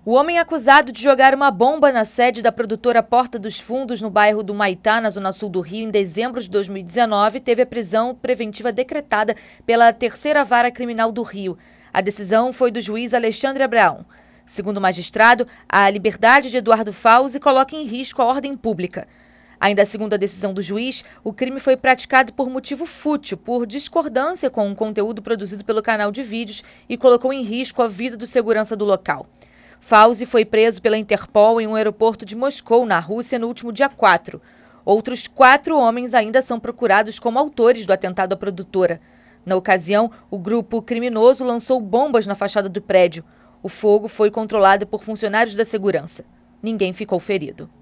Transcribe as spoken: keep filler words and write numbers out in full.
O homem acusado de jogar uma bomba na sede da produtora Porta dos Fundos, no bairro do Humaitá, na zona sul do Rio, em dezembro de dois mil e dezenove, teve a prisão preventiva decretada pela Terceira Vara Criminal do Rio. A decisão foi do juiz Alexandre Abraão. Segundo o magistrado, a liberdade de Eduardo Fauzi coloca em risco a ordem pública. Ainda segundo a decisão do juiz, o crime foi praticado por motivo fútil, por discordância com o conteúdo produzido pelo canal de vídeos e colocou em risco a vida do segurança do local. Fauzi foi preso pela Interpol em um aeroporto de Moscou, na Rússia, no último dia quatro. Outros quatro homens ainda são procurados como autores do atentado à produtora. Na ocasião, o grupo criminoso lançou bombas na fachada do prédio. O fogo foi controlado por funcionários da segurança. Ninguém ficou ferido.